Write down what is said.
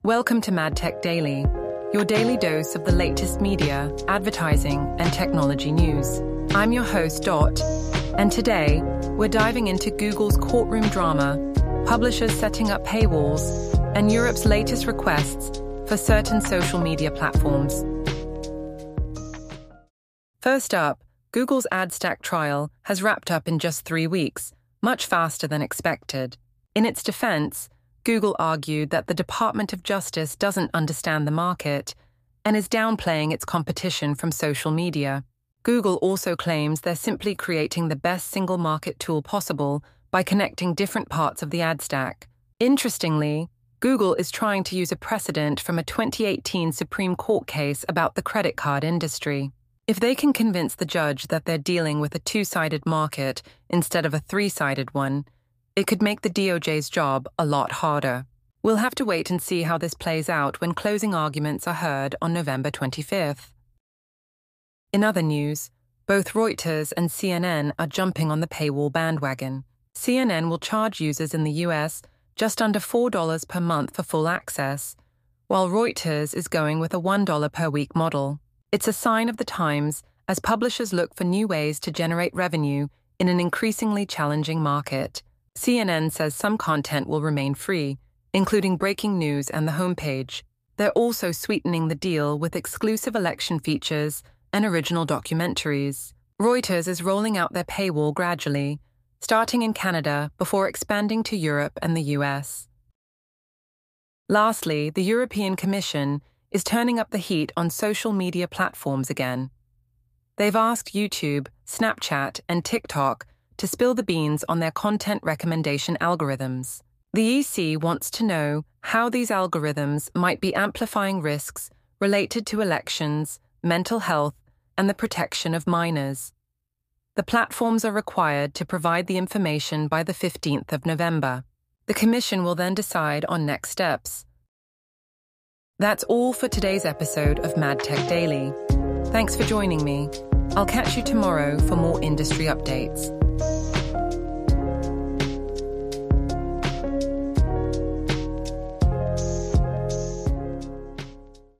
Welcome to MadTech Daily, your daily dose of the latest media, advertising, and technology news. I'm your host, Dot, and today we're diving into Google's courtroom drama, publishers setting up paywalls, and Europe's latest requests for certain social media platforms. First up, Google's AdStack trial has wrapped up in just 3 weeks, much faster than expected. In its defense, Google argued that the Department of Justice doesn't understand the market and is downplaying its competition from social media. Google also claims they're simply creating the best single market tool possible by connecting different parts of the ad stack. Interestingly, Google is trying to use a precedent from a 2018 Supreme Court case about the credit card industry. If they can convince the judge that they're dealing with a two-sided market instead of a three-sided one, it could make the DOJ's job a lot harder. We'll have to wait and see how this plays out when closing arguments are heard on November 25th. In other news, both Reuters and CNN are jumping on the paywall bandwagon. CNN will charge users in the US just under $4 per month for full access, while Reuters is going with a $1 per week model. It's a sign of the times as publishers look for new ways to generate revenue in an increasingly challenging market. CNN says some content will remain free, including breaking news and the homepage. They're also sweetening the deal with exclusive election features and original documentaries. Reuters is rolling out their paywall gradually, starting in Canada before expanding to Europe and the US. Lastly, the European Commission is turning up the heat on social media platforms again. They've asked YouTube, Snapchat, and TikTok to spill the beans on their content recommendation algorithms. The EC wants to know how these algorithms might be amplifying risks related to elections, mental health, and the protection of minors. The platforms are required to provide the information by the 15th of November. The Commission will then decide on next steps. That's all for today's episode of MadTech Daily. Thanks for joining me. I'll catch you tomorrow for more industry updates.